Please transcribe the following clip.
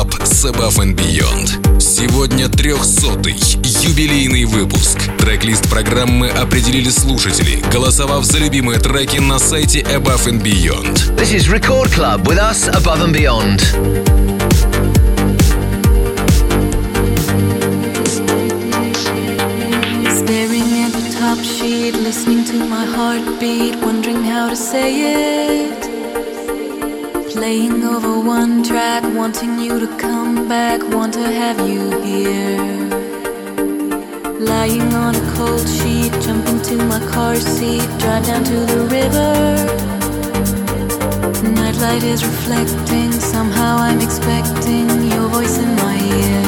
Club с Above and Beyond. Сегодня 300-й юбилейный выпуск. Трек-лист программы определили слушатели, голосовав за любимые треки на сайте Above and Beyond. This is Record Club with us, Above and Beyond. Top sheet, listening to my heartbeat, wondering how to say it. Playing over one track, wanting you to come back, want to have you here. Lying on a cold sheet, jump into my car seat, drive down to the river. Nightlight is reflecting, somehow I'm expecting your voice in my ear.